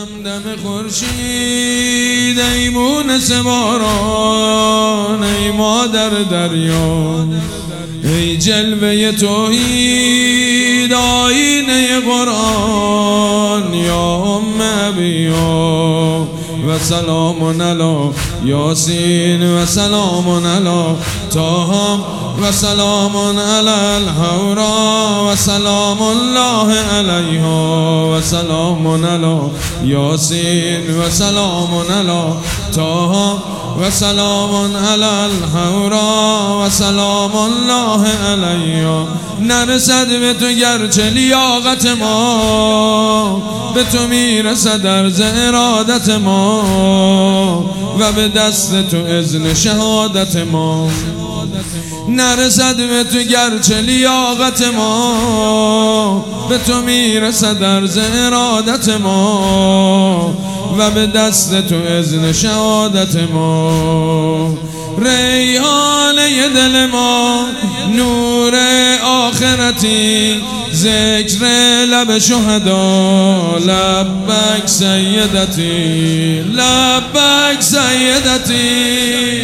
همدم خورشید ای مونس باران، ای مادر دریا، ای جلوه توحید آیینه قرآن، یا ام ابیا و سلام علی یاسین و سلام علی طه و سلام علی الحورا و سلام الله علیها و سلام علی یاسین و سلام علی طه و سلام علی الحورا و سلام الله علیها. نرسد به تو گرچه لیاقت ما، به تو میرسد عرض ارادت ما و به دست تو اذن شهادت ما. نرسد به تو گرچه لیاقت ما، به تو میرسد عرض ارادت ما و به دست تو اذن شهادت ما. ریحانه دل ما، نور آخرتی، ذکر لب شهدا، لبک سیدتی، لبک سیدتی،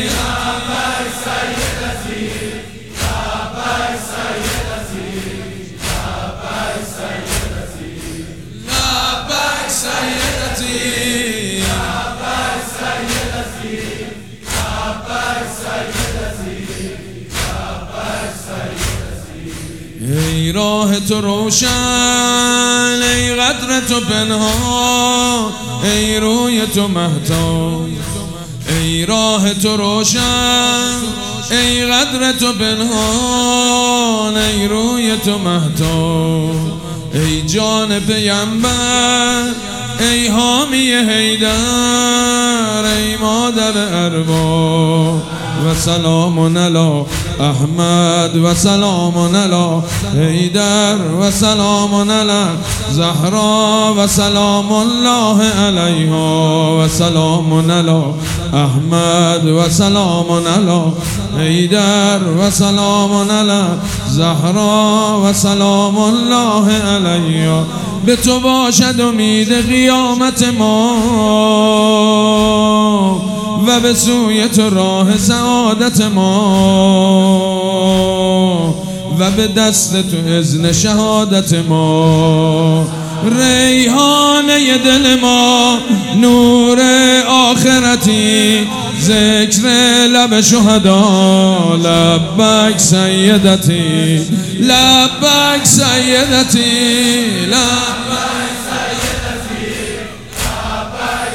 ای راه تو روشن، ای قدر تو پنهان، ای روی تو مهتاب. ای راه تو روشن، ای قدر تو پنهان، ای روی تو مهتاب. ای جان پیمبر، ای حامی حیدر، ای مادر ارباب و سلام علی احمد و سلام علی حیدر و سلام علی زهرا و سلام الله علیها و سلام علی احمد و سلام علی حیدر و سلام علی زهرا و سلام الله علیها. به تو باشد امید قیامت ما و به سوی تو راه سعادت ما و به دست تو اذن شهادت ما. ریحانه دل ما، نور آخرتی، ذکر لب شهدا، لبک سیدتی، لبک سیدتی، لبک سیدتی، لبک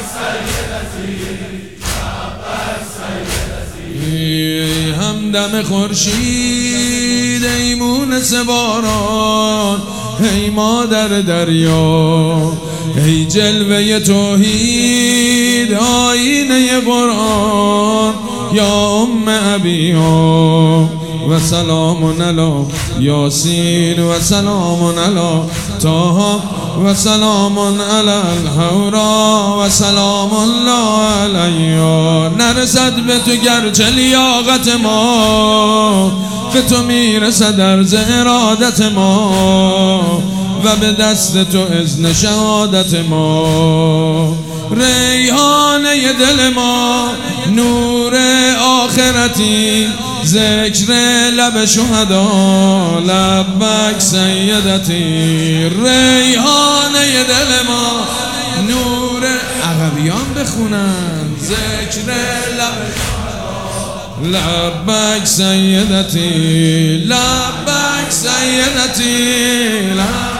سیدتی. همدم خورشید ای مونس باران، ای مادر دریا، ای جلوه توحید آیینه قرآن، یا ام ابیا و سلام علی یاسین و سلام علی طه و سلام علی الحورا و سلام الله علیها. نرسد به تو گرچه لیاقت ما، به تو میرسد عرض ارادت ما و به دست تو اذن شهادت ما. ریحانه دل ما، نور آخرتی، ذکر لب شهدا، لبک سیدتی. ریحانه دل ما، نور عقبیان بخونن، ذکر لب لبک سیدتی، لبک سیدتی، لبک